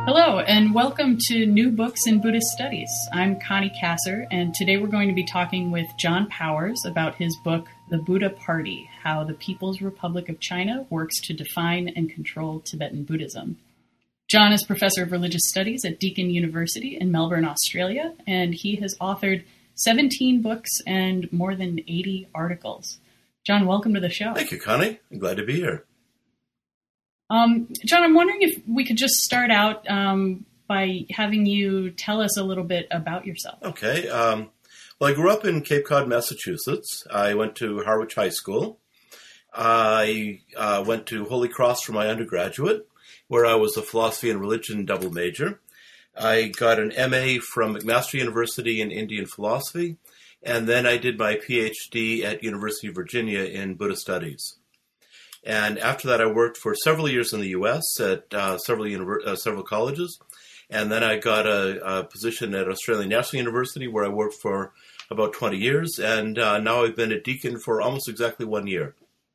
Hello, and welcome to New Books in Buddhist Studies. I'm Connie Kasser, and today we're going to be talking with John Powers about his book, The Buddha Party, How the People's Republic of China Works to Define and Control Tibetan Buddhism. John is Professor of Religious Studies at Deakin University in Melbourne, Australia, and he has authored 17 books and more than 80 articles. John, welcome to the show. Thank you, Connie. I'm glad to be here. John, I'm wondering if we could just start out by having you tell us a little bit about yourself. Okay. Well, I grew up in Cape Cod, Massachusetts. I went to Harwich High School. I went to Holy Cross for my undergraduate, where I was a philosophy and religion double major. I got an MA from McMaster University in Indian philosophy, and then I did my PhD at University of Virginia in Buddhist studies. And after that, I worked for several years in the U.S. at several colleges. And then I got a position at Australian National University, where I worked for about 20 years. And now I've been at Deakin for almost exactly 1 year.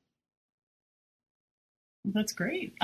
That's great.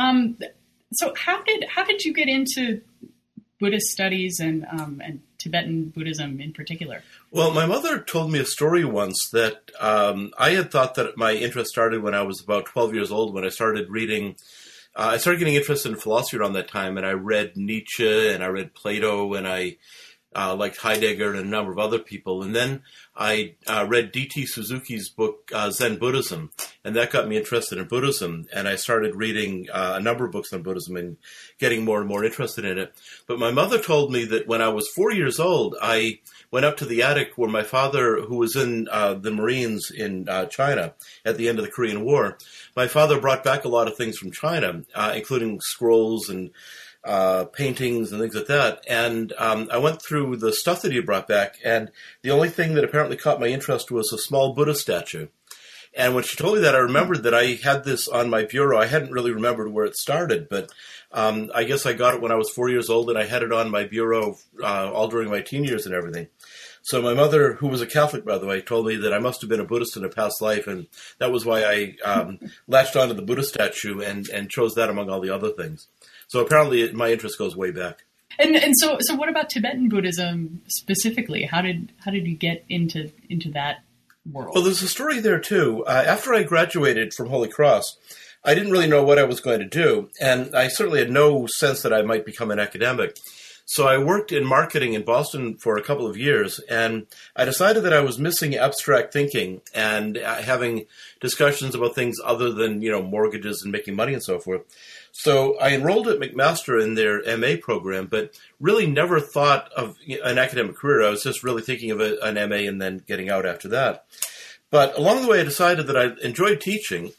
So how did you get into Buddhist studies and Tibetan Buddhism in particular? Well, my mother told me a story once that I had thought that my interest started when I was about 12 years old, when I started reading. I started getting interested in philosophy around that time, and I read Nietzsche, and I read Plato, and I liked Heidegger and a number of other people. And then I read D.T. Suzuki's book, Zen Buddhism, and that got me interested in Buddhism. And I started reading a number of books on Buddhism and getting more and more interested in it. But my mother told me that when I was 4 years old, I went up to the attic where my father, who was in the Marines in China at the end of the Korean War, my father brought back a lot of things from China, including scrolls and paintings and things like that. And I went through the stuff that he brought back, and the only thing that apparently caught my interest was a small Buddha statue. And when she told me that, I remembered that I had this on my bureau. I hadn't really remembered where it started, but I guess I got it when I was 4 years old, and I had it on my bureau all during my teen years and everything. So my mother, who was a Catholic, by the way, told me that I must have been a Buddhist in a past life, and that was why I latched onto the Buddha statue and chose that among all the other things. So apparently my interest goes way back. And so what about Tibetan Buddhism specifically? How did you get into that world? Well, there's a story there too. After I graduated from Holy Cross, I didn't really know what I was going to do, and I certainly had no sense that I might become an academic. So I worked in marketing in Boston for a couple of years, and I decided that I was missing abstract thinking and having discussions about things other than, mortgages and making money and so forth. So I enrolled at McMaster in their MA program, but really never thought of an academic career. I was just really thinking of an MA and then getting out after that. But along the way, I decided that I enjoyed teaching,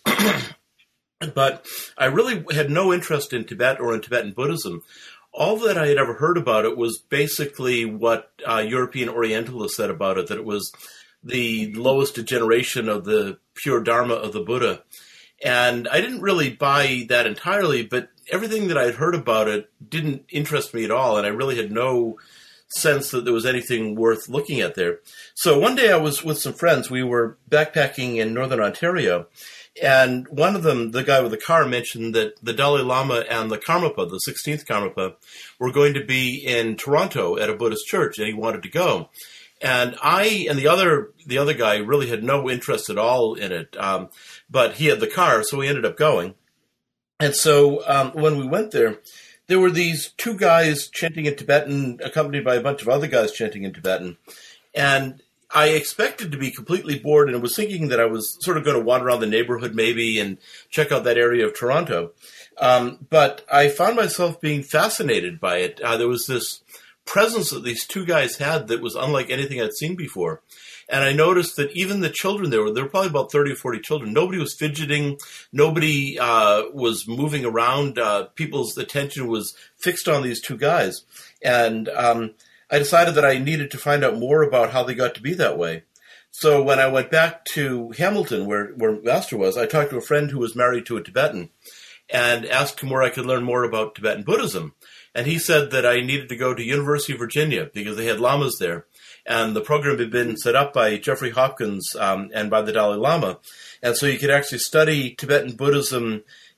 but I really had no interest in Tibet or in Tibetan Buddhism. All that I had ever heard about it was basically what European Orientalists said about it, that it was the lowest degeneration of the pure Dharma of the Buddha. And I didn't really buy that entirely, but everything that I had heard about it didn't interest me at all, and I really had no sense that there was anything worth looking at there. So one day I was with some friends. We were backpacking in northern Ontario, and one of them, the guy with the car, mentioned that the Dalai Lama and the Karmapa, the 16th Karmapa, were going to be in Toronto at a Buddhist church, and he wanted to go. And I and the other guy really had no interest at all in it, but he had the car, so we ended up going. And so when we went there were these two guys chanting in Tibetan, accompanied by a bunch of other guys chanting in Tibetan. And I expected to be completely bored, and I was thinking that I was sort of going to wander around the neighborhood maybe and check out that area of Toronto. But I found myself being fascinated by it. There was this presence that these two guys had that was unlike anything I'd seen before. And I noticed that even the children there were probably about 30 or 40 children. Nobody was fidgeting. Nobody was moving around. People's attention was fixed on these two guys. And I decided that I needed to find out more about how they got to be that way. So when I went back to Hamilton, where Master was, I talked to a friend who was married to a Tibetan and asked him where I could learn more about Tibetan Buddhism. And he said that I needed to go to University of Virginia because they had lamas there. And the program had been set up by Jeffrey Hopkins and by the Dalai Lama. And so you could actually study Tibetan Buddhism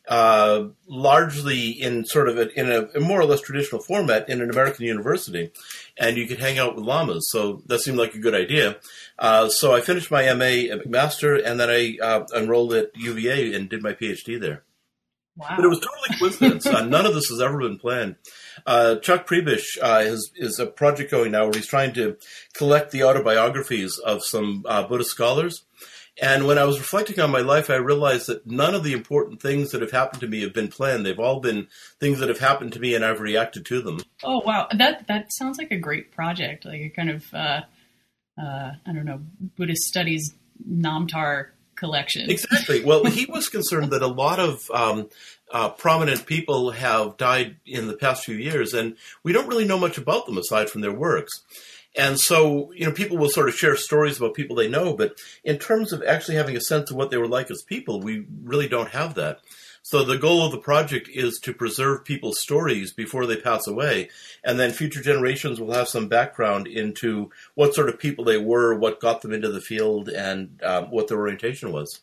largely in sort of in a more or less traditional format in an American university, and you could hang out with llamas. So that seemed like a good idea. So I finished my MA at McMaster, and then I enrolled at UVA and did my PhD there. Wow. But it was totally coincidence. None of this has ever been planned. Chuck Prebish is a project going now where he's trying to collect the autobiographies of some Buddhist scholars. And when I was reflecting on my life, I realized that none of the important things that have happened to me have been planned. They've all been things that have happened to me, and I've reacted to them. Oh, wow. That sounds like a great project, like a kind of, I don't know, Buddhist studies Namtar collection. Exactly. Well, he was concerned that a lot of prominent people have died in the past few years, and we don't really know much about them aside from their works. And so, people will sort of share stories about people they know, but in terms of actually having a sense of what they were like as people, we really don't have that. So the goal of the project is to preserve people's stories before they pass away, and then future generations will have some background into what sort of people they were, what got them into the field, and what their orientation was.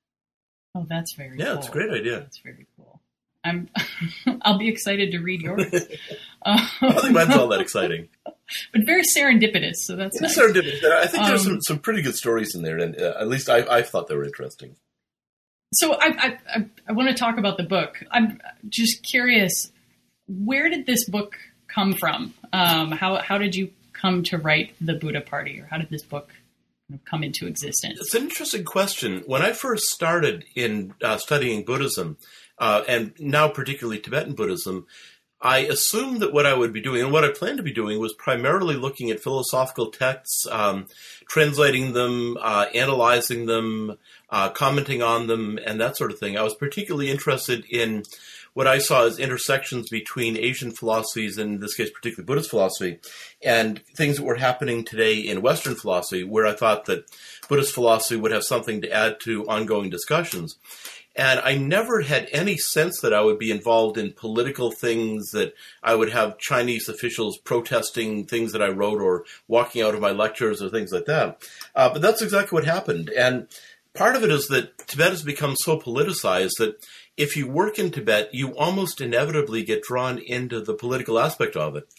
Oh, that's very cool. Yeah, it's a great idea. That's very cool. I'll be excited to read yours. I don't think mine's all that exciting. But very serendipitous, so that's nice. Serendipitous. I think there's some pretty good stories in there, and at least I thought they were interesting. So I want to talk about the book. I'm just curious, where did this book come from? How did you come to write The Buddha Party, or how did this book come into existence? It's an interesting question. When I first started in studying Buddhism, and now particularly Tibetan Buddhism, I assumed that what I would be doing, and what I planned to be doing, was primarily looking at philosophical texts, translating them, analyzing them, commenting on them, and that sort of thing. I was particularly interested in what I saw as intersections between Asian philosophies, and in this case particularly Buddhist philosophy, and things that were happening today in Western philosophy, where I thought that Buddhist philosophy would have something to add to ongoing discussions. And I never had any sense that I would be involved in political things, that I would have Chinese officials protesting things that I wrote or walking out of my lectures or things like that. But that's exactly what happened. And part of it is that Tibet has become so politicized that if you work in Tibet, you almost inevitably get drawn into the political aspect of it.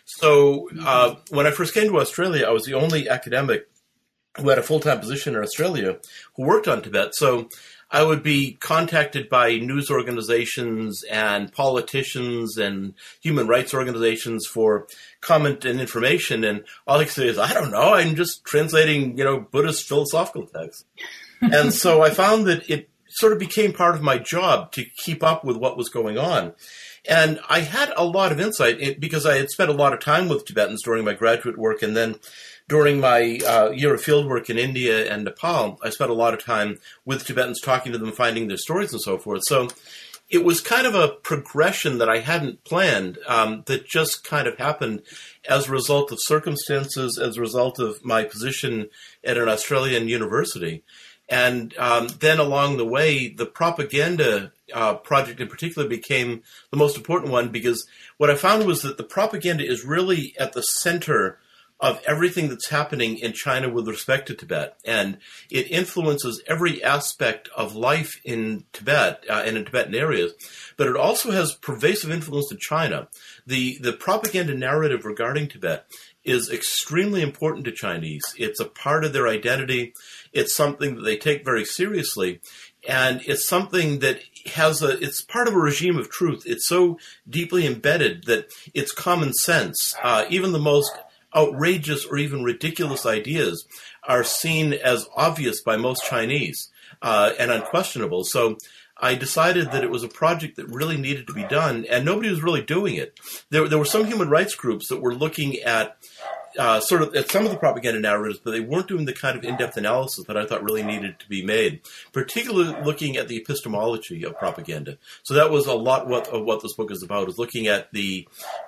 So when I first came to Australia, I was the only academic who had a full-time position in Australia who worked on Tibet. So I would be contacted by news organizations and politicians and human rights organizations for comment and information. And all I could say is, I don't know, I'm just translating, Buddhist philosophical texts. And so I found that it sort of became part of my job to keep up with what was going on. And I had a lot of insight because I had spent a lot of time with Tibetans during my graduate work, and then during my year of field work in India and Nepal, I spent a lot of time with Tibetans, talking to them, finding their stories and so forth. So it was kind of a progression that I hadn't planned, that just kind of happened as a result of circumstances, as a result of my position at an Australian university. And then along the way, the propaganda project in particular became the most important one, because what I found was that the propaganda is really at the center of everything that's happening in China with respect to Tibet. And it influences every aspect of life in Tibet and in Tibetan areas. But it also has pervasive influence in China. The propaganda narrative regarding Tibet is extremely important to Chinese. It's a part of their identity. It's something that they take very seriously. And it's something that it's part of a regime of truth. It's so deeply embedded that it's common sense. Even the most outrageous or even ridiculous ideas are seen as obvious by most Chinese and unquestionable. So I decided that it was a project that really needed to be done, and nobody was really doing it. There were some human rights groups that were looking at sort of at some of the propaganda narratives, but they weren't doing the kind of in-depth analysis that I thought really needed to be made, particularly looking at the epistemology of propaganda. So that was a lot of what this book is about, is looking at the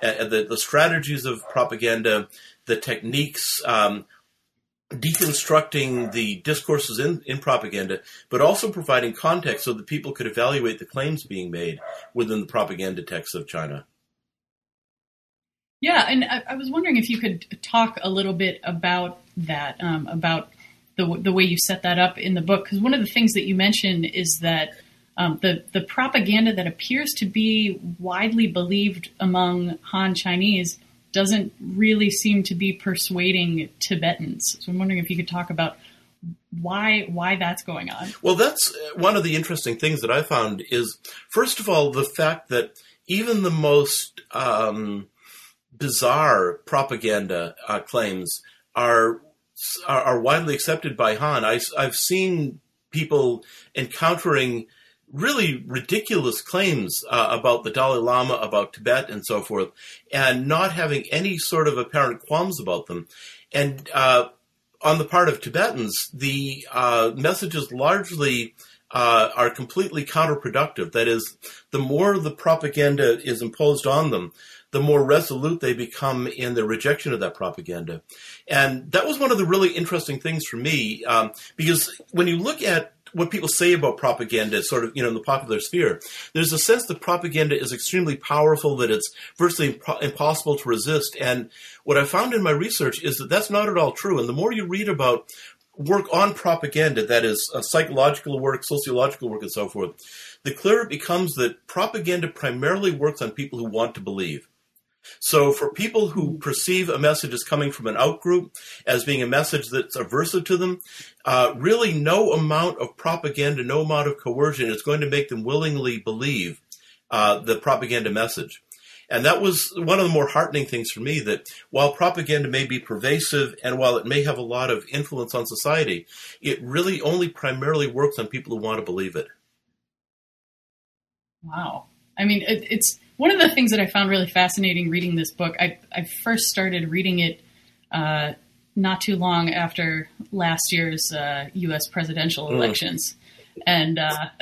strategies of propaganda, the techniques, deconstructing the discourses in propaganda, but also providing context so that people could evaluate the claims being made within the propaganda texts of China. Yeah, and I was wondering if you could talk a little bit about that, about the way you set that up in the book, because one of the things that you mentioned is that the propaganda that appears to be widely believed among Han Chinese doesn't really seem to be persuading Tibetans. So I'm wondering if you could talk about why that's going on. Well, that's one of the interesting things that I found is, first of all, the fact that even the most bizarre propaganda claims are widely accepted by Han. I've seen people encountering really ridiculous claims about the Dalai Lama, about Tibet, and so forth, and not having any sort of apparent qualms about them. And on the part of Tibetans, the messages largely are completely counterproductive. That is, the more the propaganda is imposed on them, the more resolute they become in their rejection of that propaganda. And that was one of the really interesting things for me, because when you look at what people say about propaganda, sort of, in the popular sphere, there's a sense that propaganda is extremely powerful, that it's virtually impossible to resist. And what I found in my research is that that's not at all true. And the more you read about work on propaganda, that is psychological work, sociological work, and so forth, the clearer it becomes that propaganda primarily works on people who want to believe. So for people who perceive a message as coming from an outgroup, as being a message that's aversive to them, really no amount of propaganda, no amount of coercion is going to make them willingly believe the propaganda message. And that was one of the more heartening things for me, that while propaganda may be pervasive and while it may have a lot of influence on society, it really only primarily works on people who want to believe it. Wow. I mean, it's one of the things that I found really fascinating reading this book. I first started reading it not too long after last year's U.S. presidential elections. And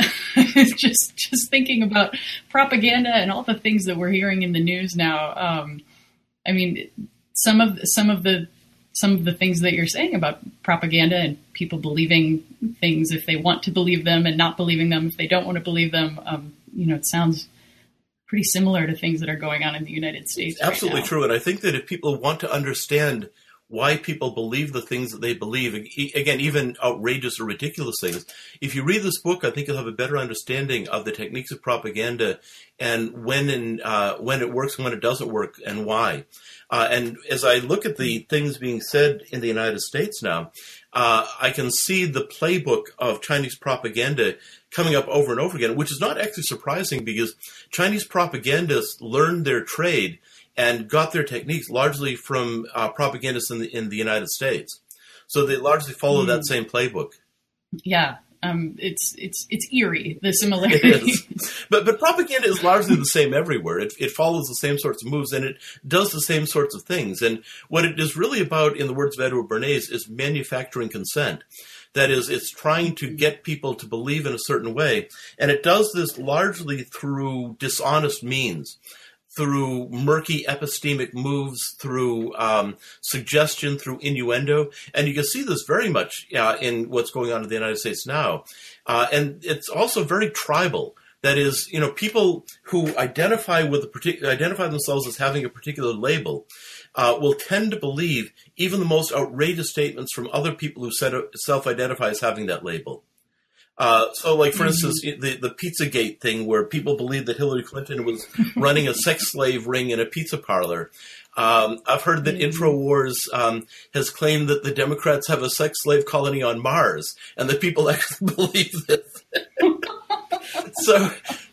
just thinking about propaganda and all the things that we're hearing in the news now. I mean, some of the things that you're saying about propaganda and people believing things if they want to believe them and not believing them if they don't want to believe them. It sounds pretty similar to things that are going on in the United States. Absolutely right now. True. And I think that if people want to understand why people believe the things that they believe, again, even outrageous or ridiculous things, if you read this book, I think you'll have a better understanding of the techniques of propaganda and when it works and when it doesn't work and why. And as I look at the things being said in the United States now, I can see the playbook of Chinese propaganda coming up over and over again, which is not actually surprising because Chinese propagandists learned their trade and got their techniques largely from propagandists in the United States. So they largely follow that same playbook. Yeah. It's eerie, the similarity. But propaganda is largely the same everywhere. It follows the same sorts of moves and it does the same sorts of things. And what it is really about, in the words of Edward Bernays, is manufacturing consent. That is, it's trying to get people to believe in a certain way. And it does this largely through dishonest means, through murky epistemic moves, through suggestion, through innuendo. And you can see this very much in what's going on in the United States now. And it's also very tribal. That is, people who identify themselves as having a particular label will tend to believe even the most outrageous statements from other people who self-identify as having that label. So, like, for instance, the Pizzagate thing where people believe that Hillary Clinton was running a sex slave ring in a pizza parlor. I've heard that InfoWars has claimed that the Democrats have a sex slave colony on Mars and that people actually believe this. So,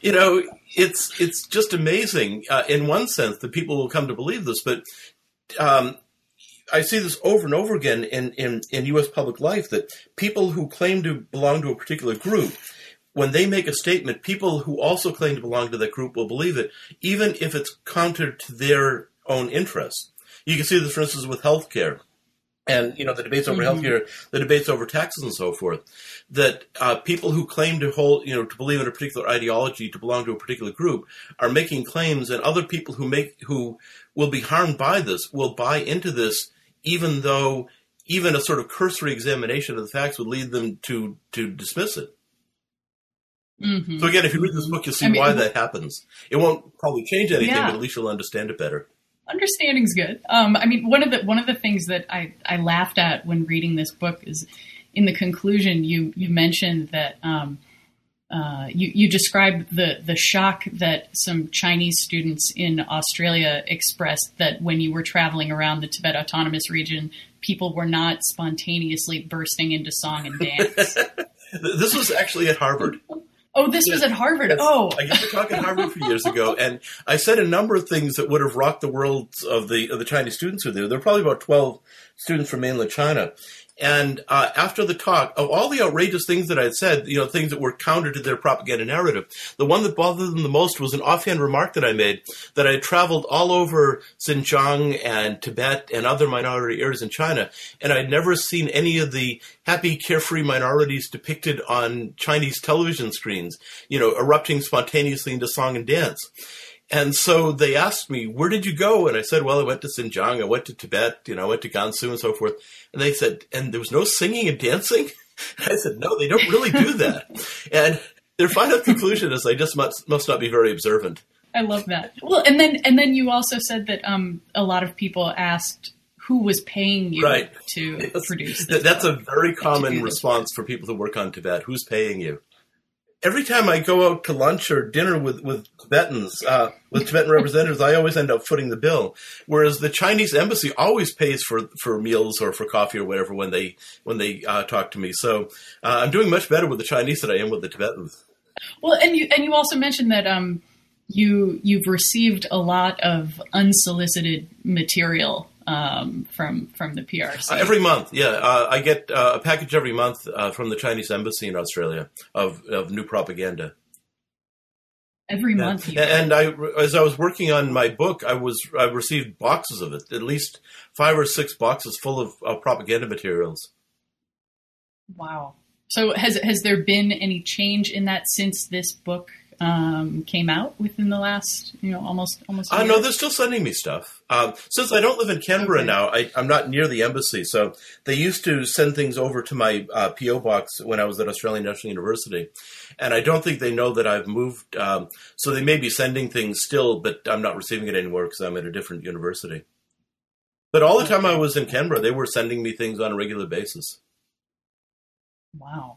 it's just amazing in one sense that people will come to believe this, but I see this over and over again in U.S. public life, that people who claim to belong to a particular group, when they make a statement, people who also claim to belong to that group will believe it, even if it's counter to their own interests. You can see this, for instance, with healthcare. And, the debates over healthcare, the debates over taxes and so forth, that people who claim to to believe in a particular ideology, to belong to a particular group, are making claims, and other people who will be harmed by this will buy into this, even though even a sort of cursory examination of the facts would lead them to dismiss it. Mm-hmm. So again, if you read this book, you'll see why that happens. It won't probably change anything, but at least you'll understand it better. Understanding's good. One of the things that I laughed at when reading this book is in the conclusion you mentioned that you described the shock that some Chinese students in Australia expressed that when you were traveling around the Tibet Autonomous Region, people were not spontaneously bursting into song and dance. This was actually at Harvard. Oh, this was at Harvard. Yes. Oh, I used to talk at Harvard a few years ago, and I said a number of things that would have rocked the worlds of the Chinese students who were there. There were probably about 12 students from mainland China. And after the talk, of all the outrageous things that I had said, things that were counter to their propaganda narrative, the one that bothered them the most was an offhand remark that I made, that I had traveled all over Xinjiang and Tibet and other minority areas in China, and I'd never seen any of the happy, carefree minorities depicted on Chinese television screens, erupting spontaneously into song and dance. And so they asked me, where did you go? And I said, well, I went to Xinjiang, I went to Tibet, I went to Gansu and so forth. And they said, and there was no singing and dancing? And I said, no, they don't really do that. And their final conclusion is I just must not be very observant. I love that. Well, and then you also said that a lot of people asked who was paying you to produce this. That's a very common response for people who work on Tibet. Who's paying you? Every time I go out to lunch or dinner with Tibetans, with Tibetan representatives, I always end up footing the bill. Whereas the Chinese embassy always pays for meals or for coffee or whatever when they talk to me. So I'm doing much better with the Chinese than I am with the Tibetans. Well, and you also mentioned that you've received a lot of unsolicited material from the PRC. Every month, yeah. I get a package every month from the Chinese embassy in Australia of new propaganda. Every month. And as I was working on my book, I received boxes of it, at least 5 or 6 boxes full of propaganda materials. Wow. So has there been any change in that since this book came out within the last, almost a year? No, they're still sending me stuff. Since I don't live in Canberra now, I'm not near the embassy. So they used to send things over to my P.O. box when I was at Australian National University. And I don't think they know that I've moved. So they may be sending things still, but I'm not receiving it anymore because I'm at a different university. But all the time I was in Canberra, they were sending me things on a regular basis. Wow.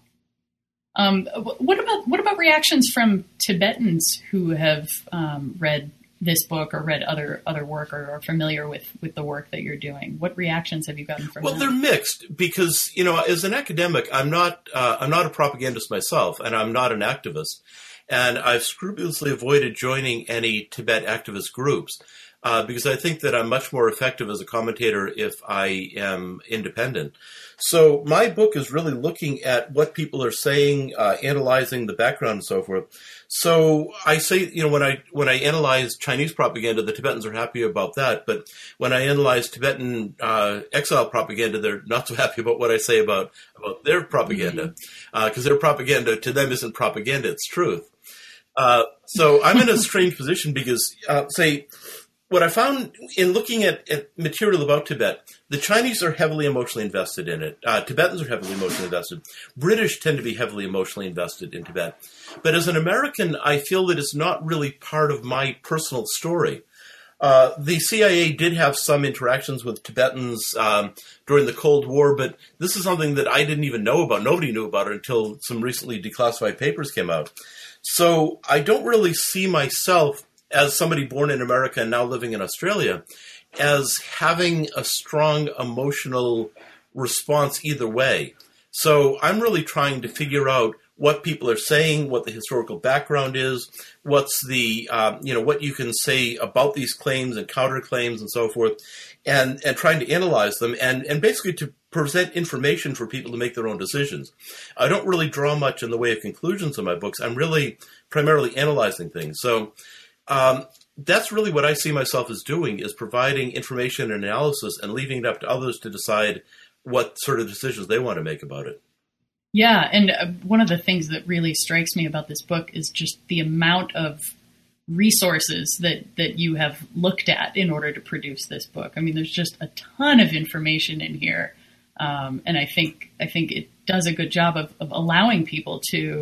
What about reactions from Tibetans who have read this book or read other work or are familiar with the work that you're doing? What reactions have you gotten from them? Well, they're mixed because, as an academic, I'm not a propagandist myself, and I'm not an activist. And I've scrupulously avoided joining any Tibet activist groups because I think that I'm much more effective as a commentator if I am independent. So my book is really looking at what people are saying, analyzing the background and so forth. So I say, when I analyze Chinese propaganda, the Tibetans are happy about that. But when I analyze Tibetan exile propaganda, they're not so happy about what I say about their propaganda, because their propaganda to them isn't propaganda, it's truth. So I'm in a strange position because, what I found in looking at material about Tibet, the Chinese are heavily emotionally invested in it. Tibetans are heavily emotionally invested. British tend to be heavily emotionally invested in Tibet. But as an American, I feel that it's not really part of my personal story. The CIA did have some interactions with Tibetans during the Cold War, but this is something that I didn't even know about. Nobody knew about it until some recently declassified papers came out. So I don't really see myself as somebody born in America and now living in Australia, as having a strong emotional response either way. So I'm really trying to figure out what people are saying, what the historical background is, what's the, what you can say about these claims and counterclaims and so forth, and trying to analyze them and basically to present information for people to make their own decisions. I don't really draw much in the way of conclusions in my books. I'm really primarily analyzing things. So that's really what I see myself as doing, is providing information and analysis and leaving it up to others to decide what sort of decisions they want to make about it. Yeah, and one of the things that really strikes me about this book is just the amount of resources that you have looked at in order to produce this book. I mean, there's just a ton of information in here, and I think it does a good job of allowing people to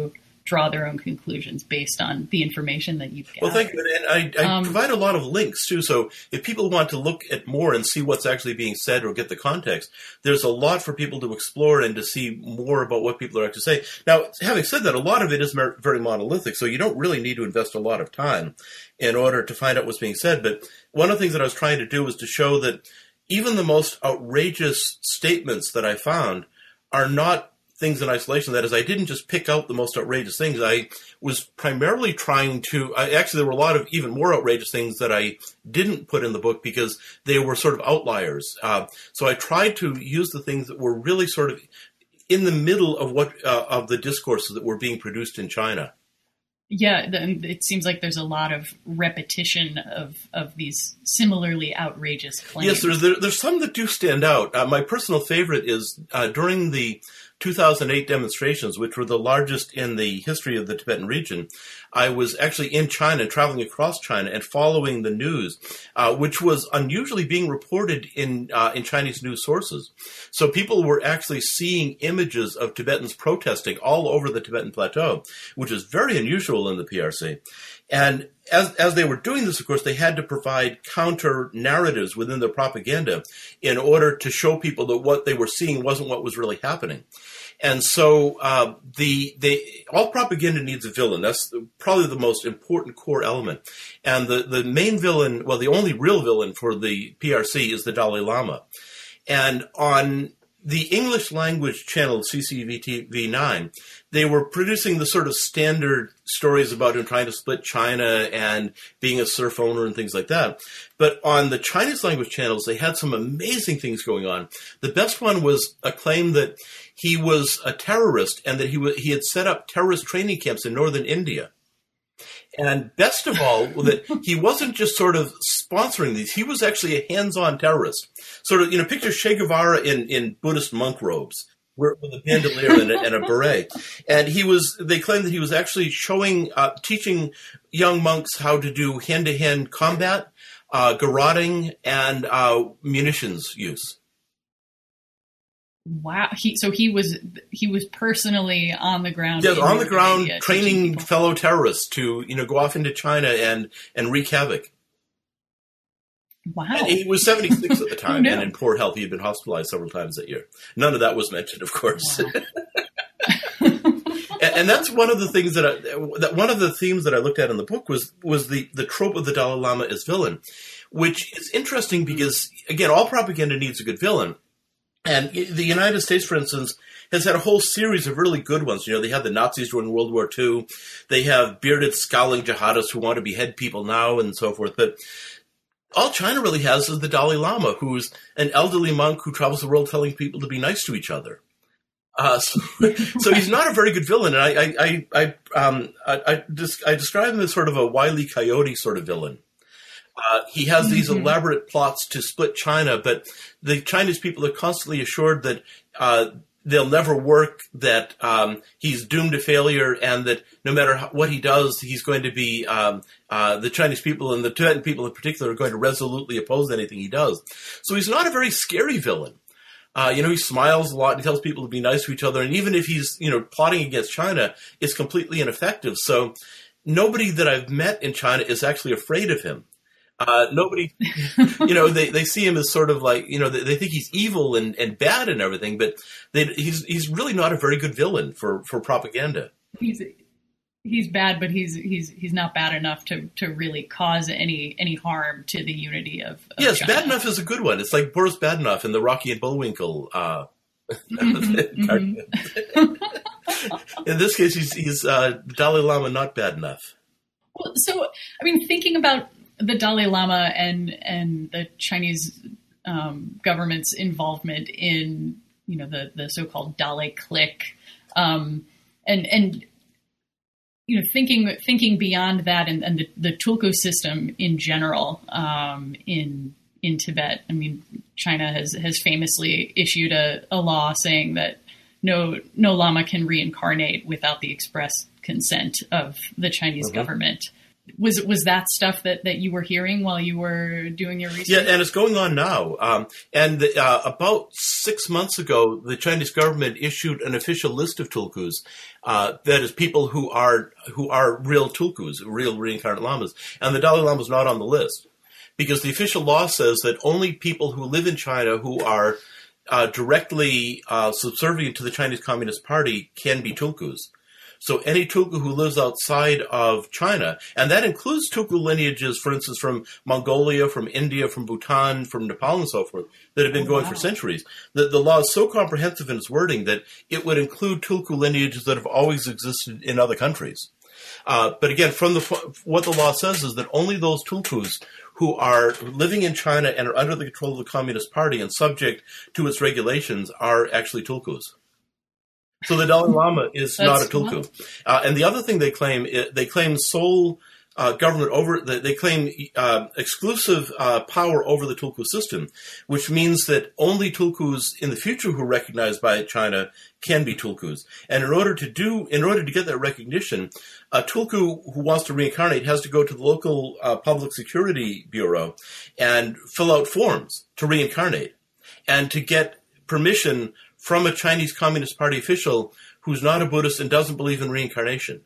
draw their own conclusions based on the information that you've gathered. Well, thank you. And I provide a lot of links, too. So if people want to look at more and see what's actually being said or get the context, there's a lot for people to explore and to see more about what people are actually saying. Now, having said that, a lot of it is very monolithic, so you don't really need to invest a lot of time in order to find out what's being said. But one of the things that I was trying to do was to show that even the most outrageous statements that I found are not things in isolation. That is, I didn't just pick out the most outrageous things. I was primarily trying to, actually there were a lot of even more outrageous things that I didn't put in the book because they were sort of outliers. So I tried to use the things that were really sort of in the middle of of the discourses that were being produced in China. Yeah, it seems like there's a lot of repetition of these similarly outrageous claims. Yes, there's some that do stand out. My personal favorite is during the 2008 demonstrations, which were the largest in the history of the Tibetan region. I was actually in China, traveling across China and following the news, which was unusually being reported in Chinese news sources. So people were actually seeing images of Tibetans protesting all over the Tibetan plateau, which is very unusual in the PRC. And as they were doing this, of course, they had to provide counter narratives within their propaganda in order to show people that what they were seeing wasn't what was really happening. And so all propaganda needs a villain. That's probably the most important core element. And the main villain, well, the only real villain for the PRC is the Dalai Lama. And on the English language channel CCTV9, they were producing the sort of standard stories about him trying to split China and being a serf owner and things like that. But on the Chinese language channels, they had some amazing things going on. The best one was a claim that he was a terrorist and that he had set up terrorist training camps in northern India. And best of all, that he wasn't just sort of sponsoring these. He was actually a hands-on terrorist. Sort of, picture Che Guevara in Buddhist monk robes with a bandolier and a beret. And they claimed that he was actually teaching young monks how to do hand-to-hand combat, garroting, and munitions use. Wow! So he was personally on the ground. Yes, on the ground, training fellow terrorists to go off into China and wreak havoc. Wow! And he was 76 at the time, and in poor health. He had been hospitalized several times that year. None of that was mentioned, of course. Wow. and that's one of the things one of the themes that I looked at in the book was the trope of the Dalai Lama as villain, which is interesting because again, all propaganda needs a good villain. And the United States, for instance, has had a whole series of really good ones. They had the Nazis during World War II. They have bearded, scowling jihadists who want to behead people now and so forth. But all China really has is the Dalai Lama, who's an elderly monk who travels the world telling people to be nice to each other. So he's not a very good villain. And I describe him as sort of a Wile E. Coyote sort of villain. He has these elaborate plots to split China, but the Chinese people are constantly assured that they'll never work, that he's doomed to failure, and that no matter what he does, he's going to be the Chinese people and the Tibetan people in particular are going to resolutely oppose anything he does. So he's not a very scary villain. He smiles a lot and tells people to be nice to each other, and even if he's plotting against China, it's completely ineffective. So nobody that I've met in China is actually afraid of him. Nobody, they see him as sort of like, they think he's evil and bad and everything, but he's really not a very good villain for propaganda. He's bad, but he's not bad enough to really cause any harm to the unity of yes, China. Bad enough is a good one. It's like Boris Badenoch in the Rocky and Bullwinkle. In this case, he's Dalai Lama not bad enough. Well, so thinking about the Dalai Lama and the Chinese government's involvement in the so-called Dalai clique, and thinking beyond that and the Tulku system in general in Tibet. China has famously issued a law saying that no Lama can reincarnate without the express consent of the Chinese government. Was that stuff that you were hearing while you were doing your research? Yeah, and it's going on now. About 6 months ago, the Chinese government issued an official list of tulkus. That is, people who are real tulkus, real reincarnate lamas, and the Dalai Lama is not on the list because the official law says that only people who live in China who are directly subservient to the Chinese Communist Party can be tulkus. So any tulku who lives outside of China, and that includes tulku lineages, for instance, from Mongolia, from India, from Bhutan, from Nepal, and so forth, that have been going for centuries. The law is so comprehensive in its wording that it would include tulku lineages that have always existed in other countries. But again, what the law says is that only those tulkus who are living in China and are under the control of the Communist Party and subject to its regulations are actually tulkus. So the Dalai Lama is not a tulku. And the other thing they claim sole government over, they claim exclusive power over the tulku system, which means that only tulkus in the future who are recognized by China can be tulkus. And in order to get that recognition, a tulku who wants to reincarnate has to go to the local public security bureau and fill out forms to reincarnate and to get permission from a Chinese Communist Party official who's not a Buddhist and doesn't believe in reincarnation.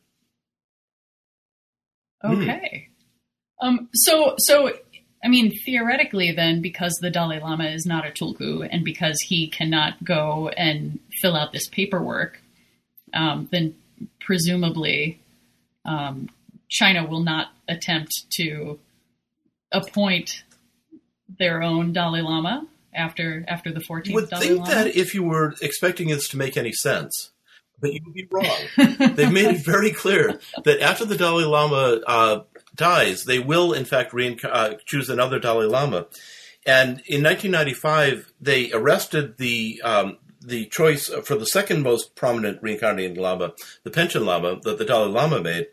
Okay. So, I mean, theoretically then, because the Dalai Lama is not a tulku and because he cannot go and fill out this paperwork, then presumably China will not attempt to appoint their own Dalai Lama after the 14th you would Dalai think Lama? that if you were expecting this to make any sense, but you would be wrong. They've made it very clear that after the Dalai Lama dies, they will, in fact, choose another Dalai Lama. And in 1995, they arrested the choice for the second most prominent reincarnating Lama, the Panchen Lama, that the Dalai Lama made.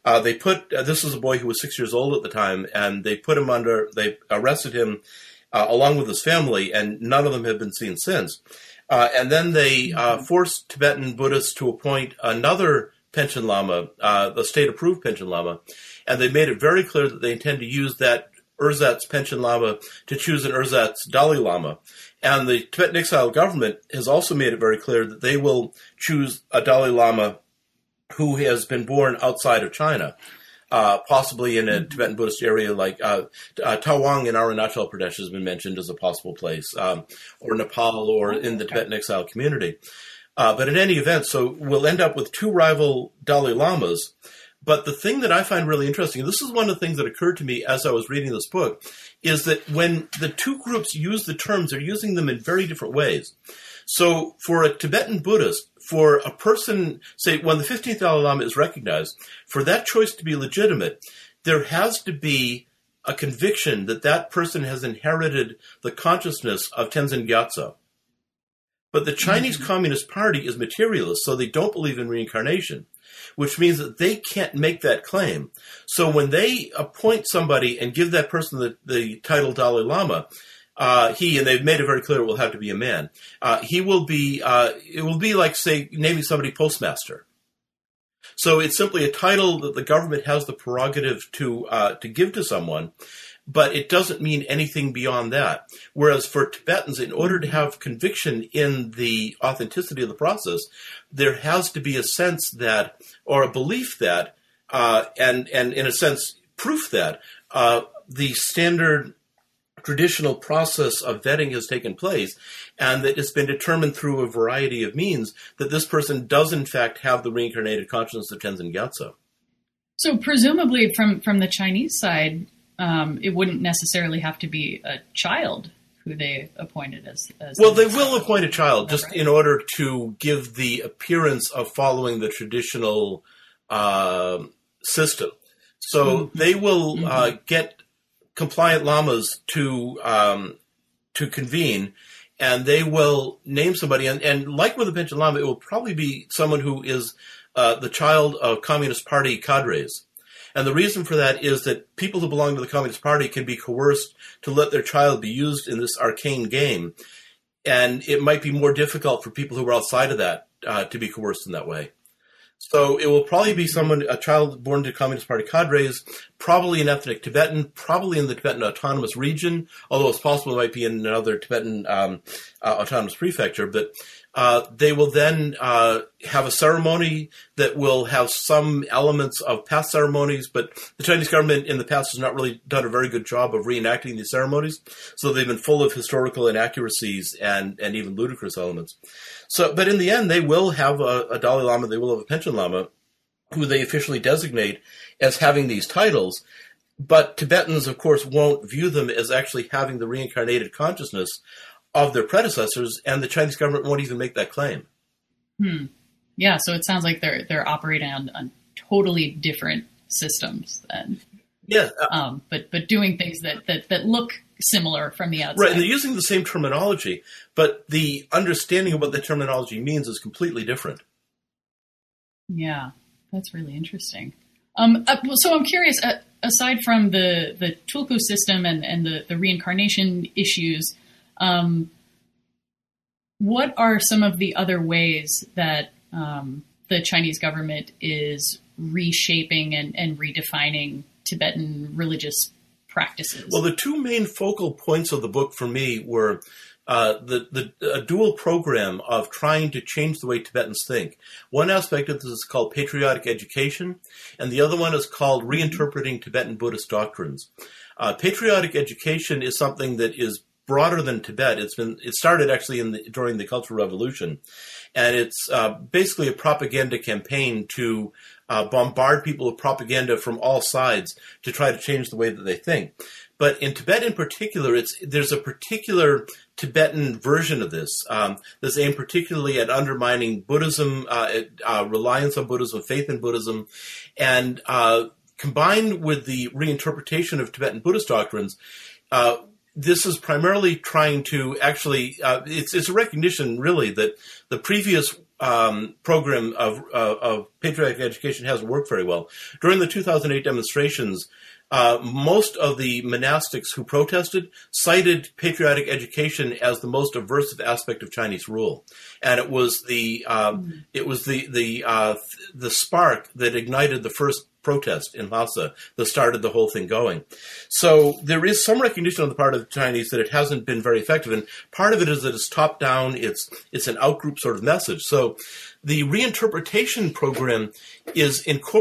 This was a boy who was 6 years old at the time, and they arrested him along with his family, and none of them have been seen since. And then they forced Tibetan Buddhists to appoint another Panchen Lama, the state-approved Panchen Lama, and they made it very clear that they intend to use that ersatz Panchen Lama to choose an ersatz Dalai Lama. And the Tibetan exile government has also made it very clear that they will choose a Dalai Lama who has been born outside of China. Possibly in a Tibetan Buddhist area like Tawang in Arunachal Pradesh has been mentioned as a possible place, or Nepal, or in the Tibetan exile community. But in any event, so we'll end up with two rival Dalai Lamas. But the thing that I find really interesting, and this is one of the things that occurred to me as I was reading this book, is that when the two groups use the terms, they're using them in very different ways. So for a Tibetan Buddhist, for a person, say, when the 15th Dalai Lama is recognized, for that choice to be legitimate, there has to be a conviction that that person has inherited the consciousness of Tenzin Gyatso. But the Chinese Communist Party is materialist, so they don't believe in reincarnation, which means that they can't make that claim. So when they appoint somebody and give that person the title Dalai Lama, and they've made it very clear it will have to be a man. It will be like, say, naming somebody postmaster. So it's simply a title that the government has the prerogative to give to someone, but it doesn't mean anything beyond that. Whereas for Tibetans, in order to have conviction in the authenticity of the process, there has to be a sense that, or a belief that, and in a sense, proof that the standard traditional process of vetting has taken place, and that it's been determined through a variety of means that this person does in fact have the reincarnated consciousness of Tenzin Gyatso. So presumably from the Chinese side, it wouldn't necessarily have to be a child who they appointed as well, they will appoint a child just right? In order to give the appearance of following grup's traditional system. So they will get compliant lamas to convene, and they will name somebody. And like with the Panchen Lama, it will probably be someone who is the child of Communist Party cadres. And the reason for that is that people who belong to the Communist Party can be coerced to let their child be used in this arcane game. And it might be more difficult for people who are outside of that to be coerced in that way. So it will probably be a child born to Communist Party cadres, probably an ethnic Tibetan, probably in the Tibetan Autonomous Region, although it's possible it might be in another Tibetan autonomous prefecture. But they will then have a ceremony that will have some elements of past ceremonies, but the Chinese government in the past has not really done a very good job of reenacting these ceremonies. So they've been full of historical inaccuracies and even ludicrous elements. So, but in the end, they will have a Dalai Lama, they will have a Panchen Lama, who they officially designate as having these titles. But Tibetans, of course, won't view them as actually having the reincarnated consciousness of their predecessors, and the Chinese government won't even make that claim. Yeah, so it sounds like they're operating on totally different systems then. Yeah, but doing things that look similar from the outside. Right, and they're using the same terminology, but the understanding of what the terminology means is completely different. Yeah, that's really interesting. So I'm curious, aside from the Tulku system and the reincarnation issues, what are some of the other ways that the Chinese government is reshaping and redefining Tibetan religious practices? Well, the two main focal points of the book for me were a dual program of trying to change the way Tibetans think. One aspect of this is called patriotic education, and the other one is called reinterpreting Tibetan Buddhist doctrines. Patriotic education is something that is broader than Tibet. It started actually during the Cultural Revolution, and it's basically a propaganda campaign to bombard people with propaganda from all sides to try to change the way that they think. But in Tibet in particular, there's a particular Tibetan version of this that's aimed particularly at undermining Buddhism, reliance on Buddhism, faith in Buddhism, and combined with the reinterpretation of Tibetan Buddhist doctrines, this is primarily trying to actually, it's a recognition really that the previous program of patriotic education hasn't worked very well. During the 2008 demonstrations, most of the monastics who protested cited patriotic education as the most aversive aspect of Chinese rule, and it was the spark that ignited the first protest in Lhasa that started the whole thing going. So there is some recognition on the part of the Chinese that it hasn't been very effective, and part of it is that it's top down. It's an outgroup sort of message. So the reinterpretation program is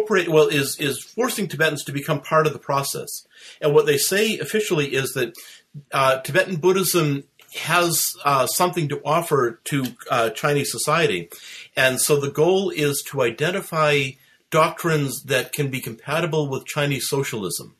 forcing Tibetans to become part of the process. And what they say officially is that Tibetan Buddhism has something to offer to Chinese society. And so the goal is to identify doctrines that can be compatible with Chinese socialism.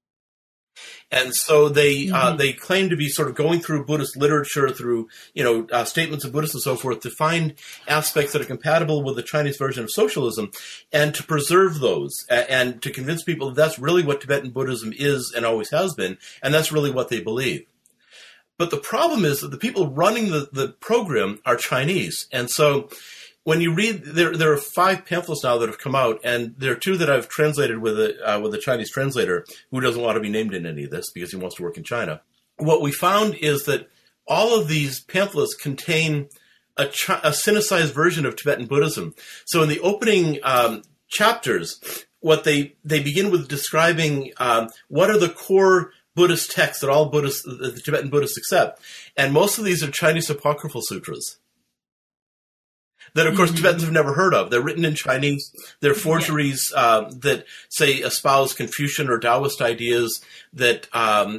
And so they claim to be sort of going through Buddhist literature, through statements of Buddhists and so forth, to find aspects that are compatible with the Chinese version of socialism, and to preserve those, and to convince people that that's really what Tibetan Buddhism is and always has been, and that's really what they believe. But the problem is that the people running the program are Chinese, and so when you read, there are 5 pamphlets now that have come out, and there are 2 that I've translated with a Chinese translator who doesn't want to be named in any of this because he wants to work in China. What we found is that all of these pamphlets contain a Sinicized version of Tibetan Buddhism. So in the opening chapters, what they begin with describing what are the core Buddhist texts that all Buddhists, the Tibetan Buddhists accept, and most of these are Chinese apocryphal sutras that, of course, Tibetans have never heard of. They're written in Chinese. They're forgeries that, say, espouse Confucian or Taoist ideas that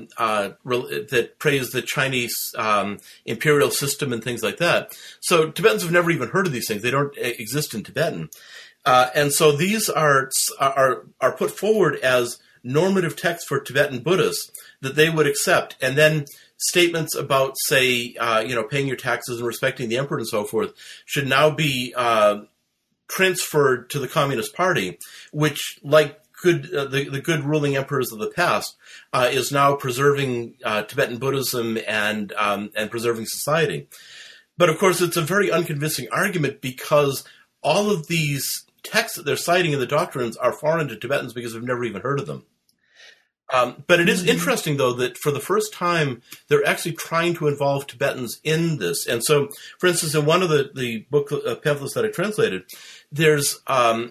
that praise the Chinese imperial system and things like that. So Tibetans have never even heard of these things. They don't exist in Tibetan. And so these are put forward as normative texts for Tibetan Buddhists that they would accept. And then statements about, say, paying your taxes and respecting the emperor and so forth should now be transferred to the Communist Party, which, like the good ruling emperors of the past, is now preserving Tibetan Buddhism and preserving society. But of course, it's a very unconvincing argument because all of these texts that they're citing in the doctrines are foreign to Tibetans because they've never even heard of them. But it is interesting, though, that for the first time, they're actually trying to involve Tibetans in this. And so, for instance, in one of the book pamphlets that I translated, there's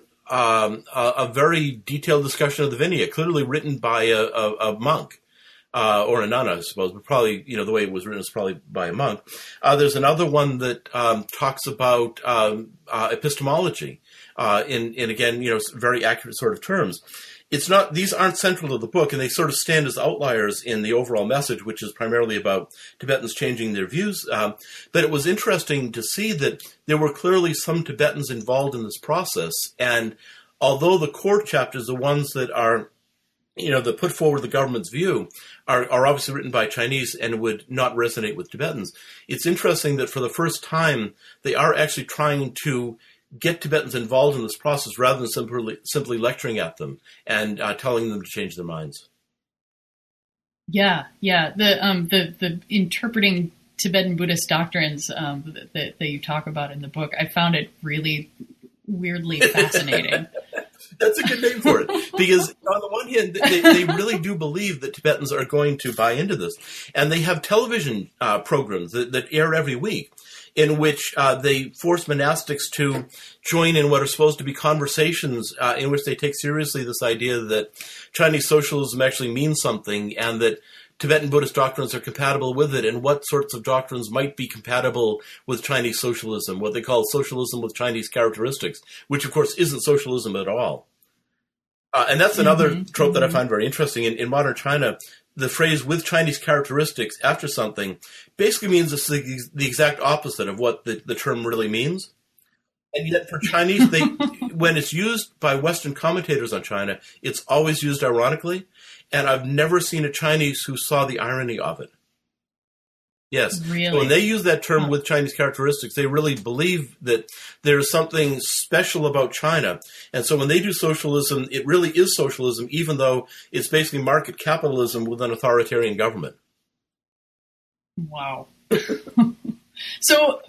a very detailed discussion of the Vinaya, clearly written by a monk. Or a nun, I suppose, but probably, the way it was written is probably by a monk. There's another one that talks about epistemology in again, very accurate sort of terms. These aren't central to the book, and they sort of stand as outliers in the overall message, which is primarily about Tibetans changing their views. But it was interesting to see that there were clearly some Tibetans involved in this process. And although the core chapters, the ones that are, that put forward the government's view, are obviously written by Chinese and would not resonate with Tibetans, it's interesting that for the first time, they are actually trying to get Tibetans involved in this process rather than simply lecturing at them and telling them to change their minds. Yeah. The interpreting Tibetan Buddhist doctrines that you talk about in the book, I found it really weirdly fascinating. That's a good name for it, because on the one hand, they really do believe that Tibetans are going to buy into this, and they have television programs that air every week, in which they force monastics to join in what are supposed to be conversations in which they take seriously this idea that Chinese socialism actually means something and that Tibetan Buddhist doctrines are compatible with it, and what sorts of doctrines might be compatible with Chinese socialism, what they call socialism with Chinese characteristics, which of course isn't socialism at all. And that's another trope that I find very interesting. In modern China, the phrase "with Chinese characteristics" after something basically means it's the exact opposite of what the term really means. And yet for Chinese, when it's used by Western commentators on China, it's always used ironically. And I've never seen a Chinese who saw the irony of it. Yes. Really? So when they use that term "with Chinese characteristics," they really believe that there's something special about China. And so when they do socialism, it really is socialism, even though it's basically market capitalism with an authoritarian government. Wow. So,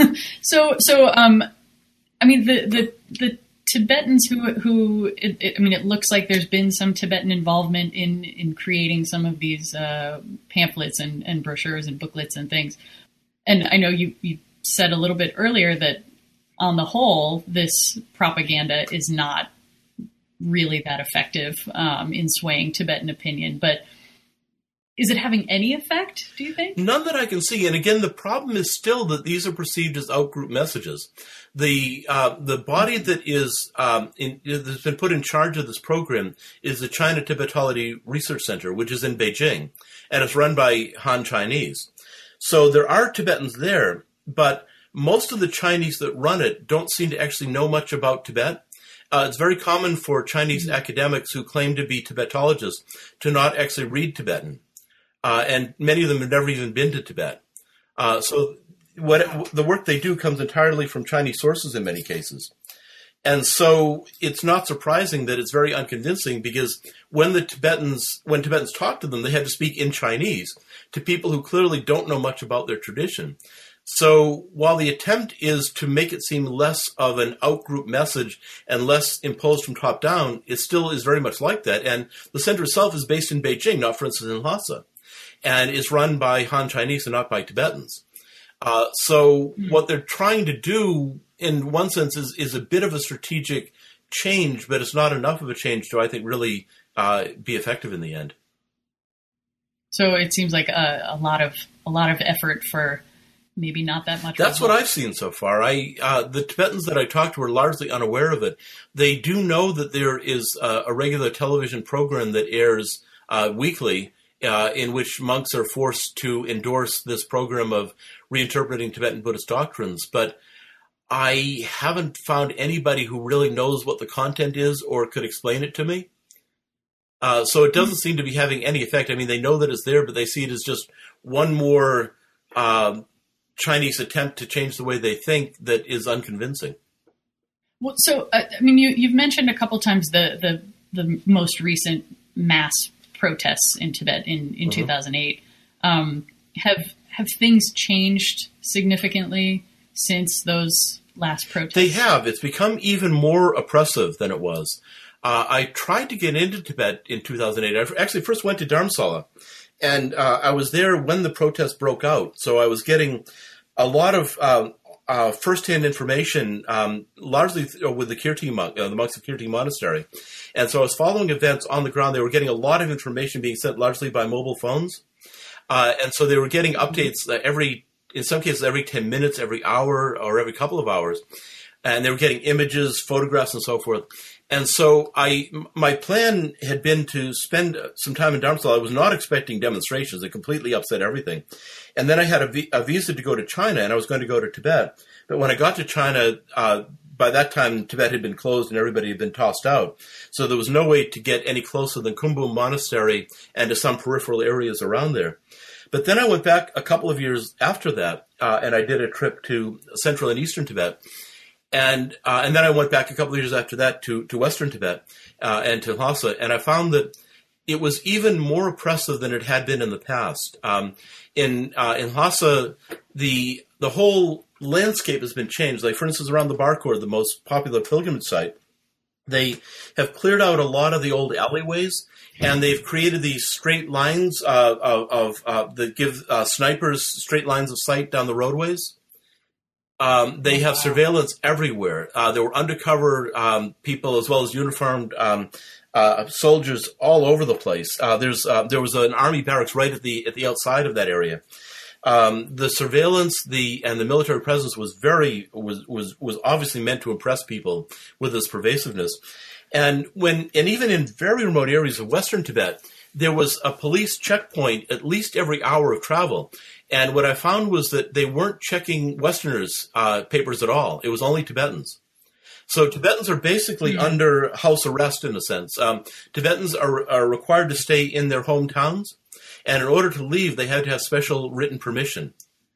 I mean, the Tibetans who it looks like there's been some Tibetan involvement in creating some of these pamphlets and brochures and booklets and things. And I know you said a little bit earlier that on the whole, this propaganda is not really that effective in swaying Tibetan opinion. But is it having any effect, do you think? None that I can see. And again, the problem is still that these are perceived as outgroup messages. The body that that's been put in charge of this program is the China Tibetology Research Center, which is in Beijing, and it's run by Han Chinese. So there are Tibetans there, but most of the Chinese that run it don't seem to actually know much about Tibet. It's very common for Chinese academics who claim to be Tibetologists to not actually read Tibetan. And many of them have never even been to Tibet. So the work they do comes entirely from Chinese sources in many cases. And so it's not surprising that it's very unconvincing, because when Tibetans talk to them, they had to speak in Chinese to people who clearly don't know much about their tradition. So while the attempt is to make it seem less of an outgroup message and less imposed from top down, it still is very much like that. And the center itself is based in Beijing, not, for instance, in Lhasa, and is run by Han Chinese and not by Tibetans. So what they're trying to do, in one sense, is a bit of a strategic change, but it's not enough of a change to, I think, really be effective in the end. So it seems like a lot of effort for maybe not that much. That's what I've seen so far. The Tibetans that I talked to were largely unaware of it. They do know that there is a regular television program that airs weekly, in which monks are forced to endorse this program of reinterpreting Tibetan Buddhist doctrines. But I haven't found anybody who really knows what the content is or could explain it to me. So it doesn't seem to be having any effect. I mean, they know that it's there, but they see it as just one more Chinese attempt to change the way they think that is unconvincing. Well, so, you've mentioned a couple times the most recent mass protests in Tibet in 2008. Have things changed significantly since those last protests? They have. It's become even more oppressive than it was. I tried to get into Tibet in 2008. I actually first went to Dharamsala, and I was there when the protest broke out. So I was getting a lot of first-hand information, largely with the Kirti monk, the monks of Kirti Monastery. And so I was following events on the ground. They were getting a lot of information being sent largely by mobile phones. And so they were getting updates in some cases, every 10 minutes, every hour, or every couple of hours. And they were getting images, photographs, and so forth. And so my plan had been to spend some time in Dharamsala. I was not expecting demonstrations. It completely upset everything. And then I had a visa to go to China, and I was going to go to Tibet. But when I got to China, by that time, Tibet had been closed and everybody had been tossed out. So there was no way to get any closer than Kumbum Monastery and to some peripheral areas around there. But then I went back a couple of years after that, and I did a trip to central and eastern Tibet. And then I went back a couple of years after that to western Tibet and to Lhasa, and I found that it was even more oppressive than it had been in the past. In Lhasa, the whole landscape has been changed. Like, for instance, around the Barkor, the most popular pilgrimage site, they have cleared out a lot of the old alleyways, and they've created these straight lines that give snipers straight lines of sight down the roadways. They have surveillance everywhere. There were undercover people as well as uniformed soldiers all over the place. There was an army barracks right at the outside of that area. The surveillance, and the military presence was obviously meant to impress people with this pervasiveness. And even in very remote areas of Western Tibet, there was a police checkpoint at least every hour of travel. And what I found was that they weren't checking Westerners' papers at all. It was only Tibetans. So Tibetans are basically under house arrest in a sense. Tibetans are required to stay in their hometowns. And in order to leave, they had to have special written permission.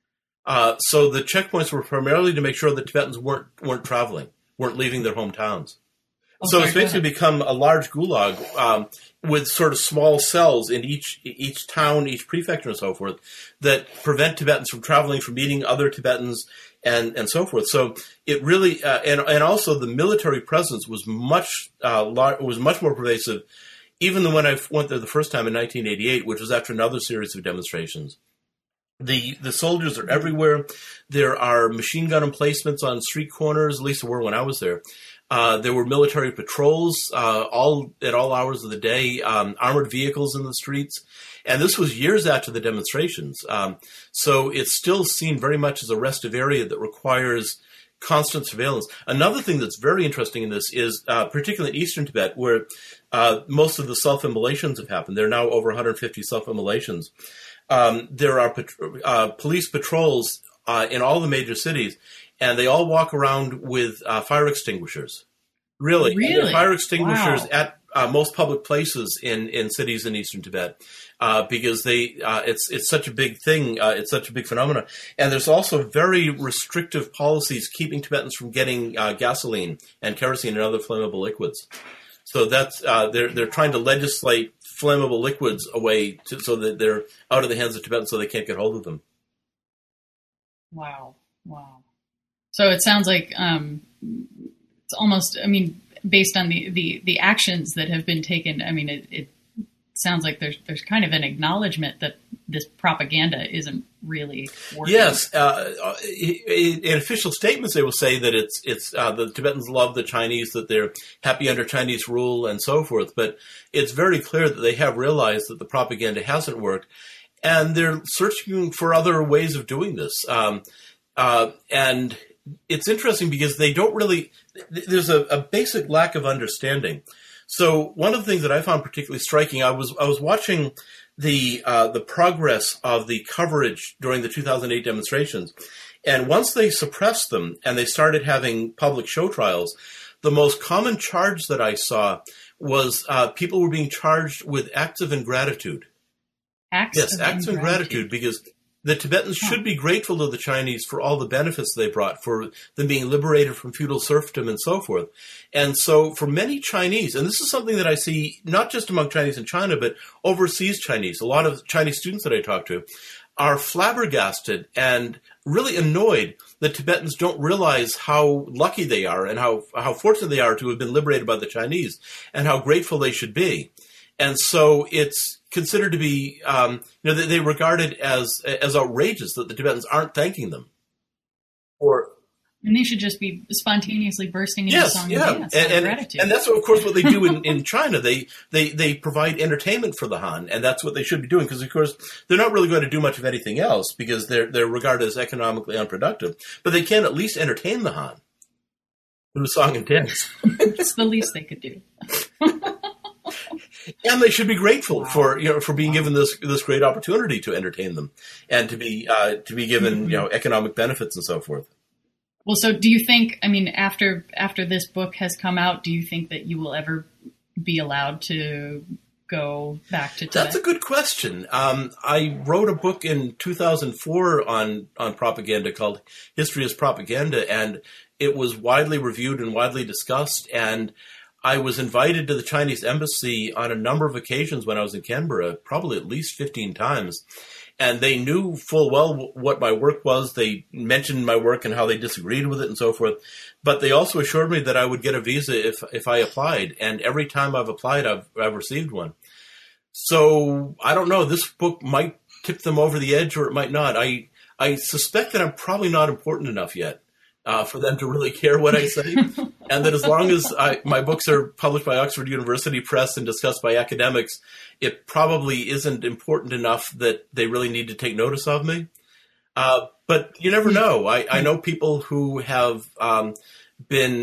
So the checkpoints were primarily to make sure that Tibetans weren't traveling, weren't leaving their hometowns. Okay, so it's basically become a large gulag with sort of small cells in each town, each prefecture, and so forth, that prevent Tibetans from traveling, from meeting other Tibetans, and so forth. So it really, and also the military presence was much more pervasive, even than when I went there the first time in 1988, which was after another series of demonstrations. The soldiers are everywhere. There are machine gun emplacements on street corners, at least there were when I was there. There were military patrols at all hours of the day, armored vehicles in the streets. And this was years after the demonstrations. So it's still seen very much as a restive area that requires constant surveillance. Another thing that's very interesting in this is, particularly in eastern Tibet, where most of the self-immolations have happened. There are now over 150 self-immolations. There are police patrols in all the major cities, and they all walk around with fire extinguishers. Really? There are fire extinguishers at most public places in cities in eastern Tibet because it's such a big thing. It's such a big phenomenon. And there's also very restrictive policies keeping Tibetans from getting gasoline and kerosene and other flammable liquids. So that's they're trying to legislate flammable liquids away so that they're out of the hands of Tibetans so they can't get hold of them. Wow. So it sounds like it's almost, based on the actions that have been taken, it sounds like there's kind of an acknowledgement that this propaganda isn't really working. Yes. In official statements, they will say that it's the Tibetans love the Chinese, that they're happy under Chinese rule and so forth. But it's very clear that they have realized that the propaganda hasn't worked, and they're searching for other ways of doing this. And it's interesting because they don't really, there's a basic lack of understanding. So one of the things that I found particularly striking, I was watching the progress of the coverage during the 2008 demonstrations. And once they suppressed them and they started having public show trials, the most common charge that I was people were being charged with acts of ingratitude. Acts of ingratitude, because the Tibetans should be grateful to the Chinese for all the benefits they brought, for them being liberated from feudal serfdom and so forth. And so for many Chinese, and this is something that I see not just among Chinese in China, but overseas Chinese, a lot of Chinese students that I talk to, are flabbergasted and really annoyed that Tibetans don't realize how lucky they are and how fortunate they are to have been liberated by the Chinese and how grateful they should be. And so it's considered to be, they regard it as outrageous that the Tibetans aren't thanking them. And they should just be spontaneously bursting into song and dance out of gratitude. And that's, of course, what they do in China. They provide entertainment for the Han, and that's what they should be doing because, of course, they're not really going to do much of anything else because they're regarded as economically unproductive. But they can at least entertain the Han through song and dance. It's the least they could do. And they should be grateful for being given this great opportunity to entertain them and to be given economic benefits and so forth. Well, so do you think, after this book has come out, do you think that you will ever be allowed to go back to Tibet? That's a good question. I wrote a book in 2004 on propaganda called History as Propaganda, and it was widely reviewed and widely discussed, and I was invited to the Chinese embassy on a number of occasions when I was in Canberra, probably at least 15 times. And they knew full well what my work was. They mentioned my work and how they disagreed with it and so forth. But they also assured me that I would get a visa if I applied. And every time I've applied, I've received one. So I don't know. This book might tip them over the edge or it might not. I suspect that I'm probably not important enough yet for them to really care what I say. And that as long as my books are published by Oxford University Press and discussed by academics, it probably isn't important enough that they really need to take notice of me. But you never know. I know people who have been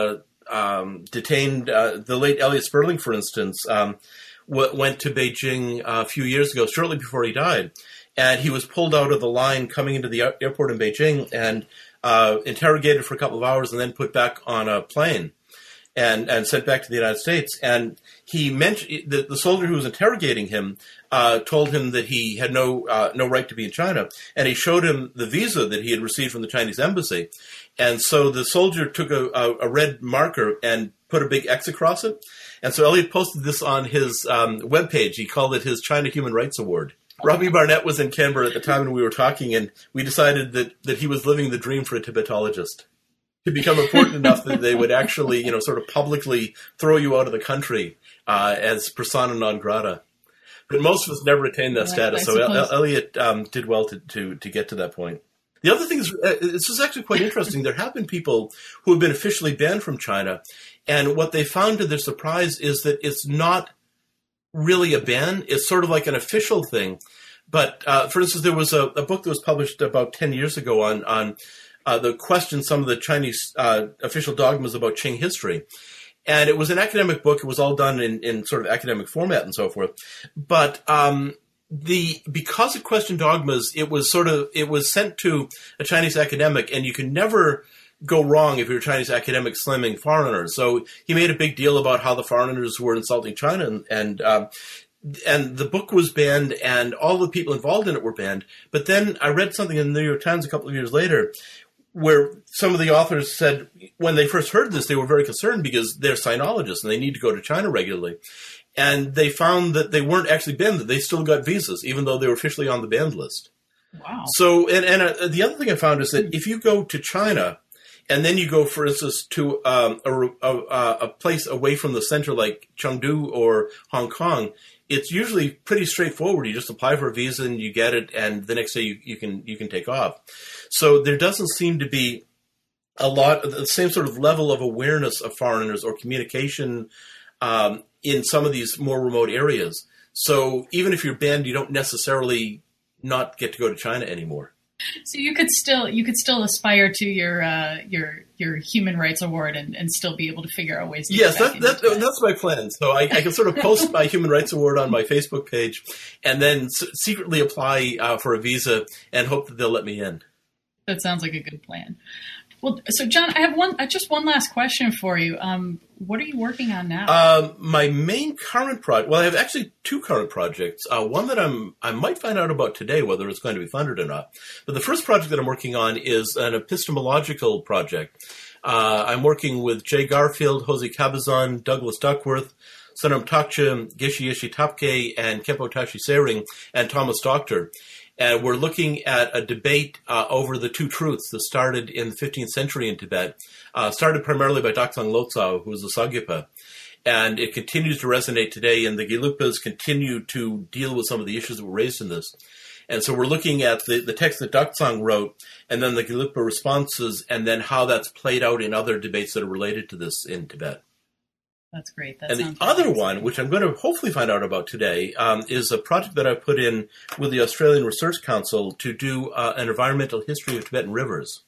detained. The late Elliot Sperling, for instance, went to Beijing a few years ago, shortly before he died. And he was pulled out of the line coming into the airport in Beijing and interrogated for a couple of hours and then put back on a plane and sent back to the United States. And he mentioned the soldier who was interrogating him told him that he had no right to be in China. And he showed him the visa that he had received from the Chinese embassy. And so the soldier took a red marker and put a big X across it. And so Elliot posted this on his webpage. He called it his China Human Rights Award. Robbie Barnett was in Canberra at the time when we were talking, and we decided that he was living the dream for a Tibetologist. To become important enough that they would actually, sort of publicly throw you out of the country as persona non grata. But most of us never attained that status, so Elliot did well to get to that point. The other thing is, this is actually quite interesting. There have been people who have been officially banned from China, and what they found to their surprise is that it's not really a ban. It's sort of like an official thing. But, for instance, there was a book that was published about 10 years ago on the question some of the Chinese official dogmas about Qing history. And it was an academic book. It was all done in sort of academic format and so forth. But because it questioned dogmas, it was sent to a Chinese academic, and you can never go wrong if you're a Chinese academic slamming foreigners. So he made a big deal about how the foreigners were insulting China, and the book was banned, and all the people involved in it were banned. But then I read something in the New York Times a couple of years later where some of the authors said when they first heard this, they were very concerned because they're sinologists and they need to go to China regularly. And they found that they weren't actually banned, that they still got visas, even though they were officially on the banned list. Wow. So, and the other thing I found is that if you go to China and then you go, for instance, to a place away from the center like Chengdu or Hong Kong, it's usually pretty straightforward. You just apply for a visa and you get it, and the next day you can take off. So there doesn't seem to be a lot of the same sort of level of awareness of foreigners or communication in some of these more remote areas. So even if you're banned, you don't necessarily not get to go to China anymore. So you could still aspire to your Human Rights Award and still be able to figure out ways to yes, that's my plan. So I can sort of post my Human Rights Award on my Facebook page and then secretly apply for a visa and hope that they'll let me in. That sounds like a good plan. Well, so John, I have just one last question for you. What are you working on now? My main current project. Well, I have actually two current projects. One that I might find out about today, whether it's going to be funded or not. But the first project that I'm working on is an epistemological project. I'm working with Jay Garfield, Jose Cabazon, Douglas Duckworth, Sonam Takcha, Geshe Yeshe Tapke, and Kempo Tashi Sering, and Thomas Doctor. And we're looking at a debate over the two truths that started in the 15th century in Tibet, started primarily by Dakzang Lhotsao, who was a Sagyapa. And it continues to resonate today, and the Gelugpas continue to deal with some of the issues that were raised in this. And so we're looking at the text that Dakzang wrote, and then the Gelugpa responses, and then how that's played out in other debates that are related to this in Tibet. That's great. And the other one, which I'm going to hopefully find out about today, is a project that I put in with the Australian Research Council to do an environmental history of Tibetan rivers.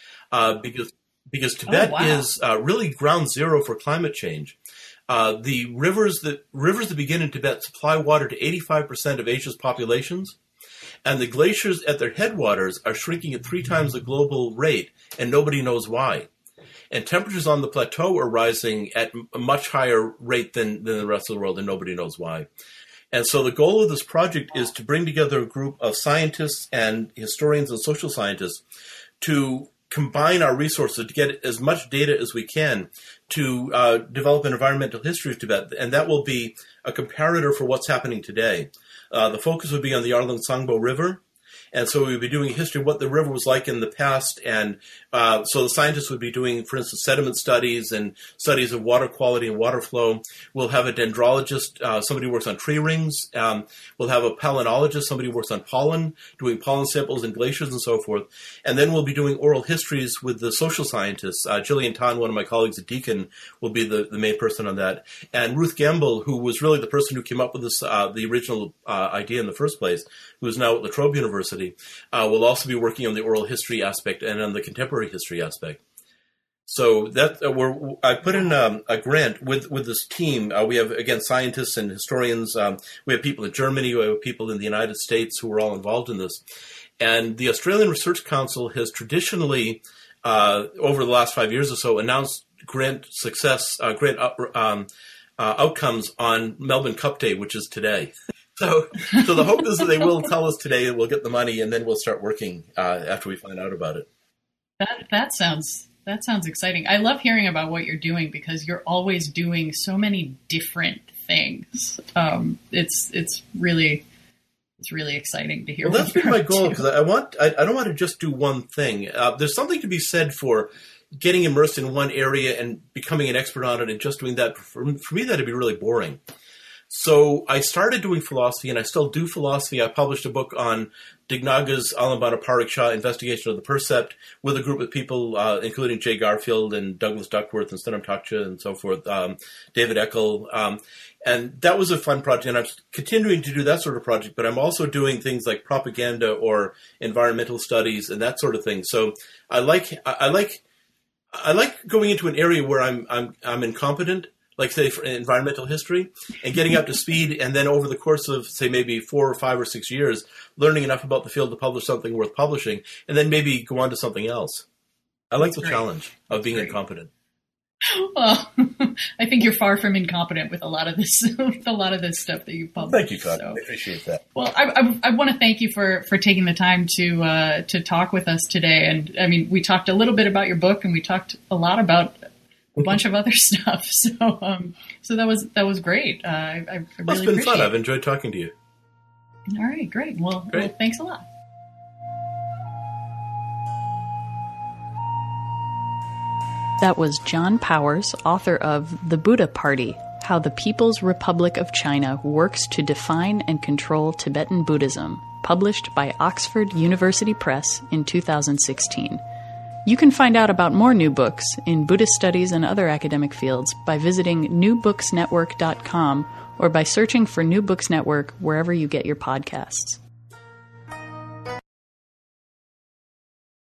Because Tibet is really ground zero for climate change. The rivers that begin in Tibet supply water to 85% of Asia's populations, and the glaciers at their headwaters are shrinking at 3 times the global rate, and nobody knows why. And temperatures on the plateau are rising at a much higher rate than the rest of the world, and nobody knows why. And so the goal of this project is to bring together a group of scientists and historians and social scientists to combine our resources to get as much data as we can to develop an environmental history of Tibet. And that will be a comparator for what's happening today. The focus would be on the Arlung Sangbo River. And so we would be doing a history of what the river was like in the past. And so the scientists would be doing, for instance, sediment studies and studies of water quality and water flow. We'll have a dendrologist, somebody who works on tree rings. We'll have a palynologist, somebody who works on pollen, doing pollen samples in glaciers and so forth. And then we'll be doing oral histories with the social scientists. Gillian Tan, one of my colleagues at Deakin, will be the main person on that. And Ruth Gamble, who was really the person who came up with this, the original idea in the first place, who is now at La Trobe University, will also be working on the oral history aspect and on the contemporary history aspect. So that I put in a grant with this team. We have, again, scientists and historians. We have people in Germany. We have people in the United States who are all involved in this. And the Australian Research Council has traditionally, over the last 5 years or so, announced grant outcomes on Melbourne Cup Day, which is today. So the hope is that they will tell us today, and we'll get the money, and then we'll start working after we find out about it. That sounds exciting. I love hearing about what you're doing because you're always doing so many different things. It's really exciting to hear. Well, that's been my goal because I don't want to just do one thing. There's something to be said for getting immersed in one area and becoming an expert on it and just doing that. For me, that'd be really boring. So I started doing philosophy, and I still do philosophy. I published a book on Dignaga's Alambana Pariksha, Investigation of the Percept, with a group of people, including Jay Garfield and Douglas Duckworth and Stenham Takcha and so forth, David Eckel. And that was a fun project, and I'm continuing to do that sort of project, but I'm also doing things like propaganda or environmental studies and that sort of thing. So I like going into an area where I'm incompetent, like, say, for environmental history, and getting up to speed, and then over the course of, say, maybe 4 or 5 or 6 years, learning enough about the field to publish something worth publishing, and then maybe go on to something else. I like the challenge of being incompetent. Well, I think you're far from incompetent with a lot of this stuff that you've published. Thank you, Todd. So. I appreciate that. Well, I want to thank you for taking the time to talk with us today. And I mean, we talked a little bit about your book, and we talked a lot about a bunch of other stuff. So that was great. I really it's been fun. I've enjoyed talking to you. All right, great. Well, thanks a lot. That was John Powers, author of The Buddha Party: How the People's Republic of China Works to Define and Control Tibetan Buddhism, published by Oxford University Press in 2016. You can find out about more new books in Buddhist studies and other academic fields by visiting newbooksnetwork.com or by searching for New Books Network wherever you get your podcasts.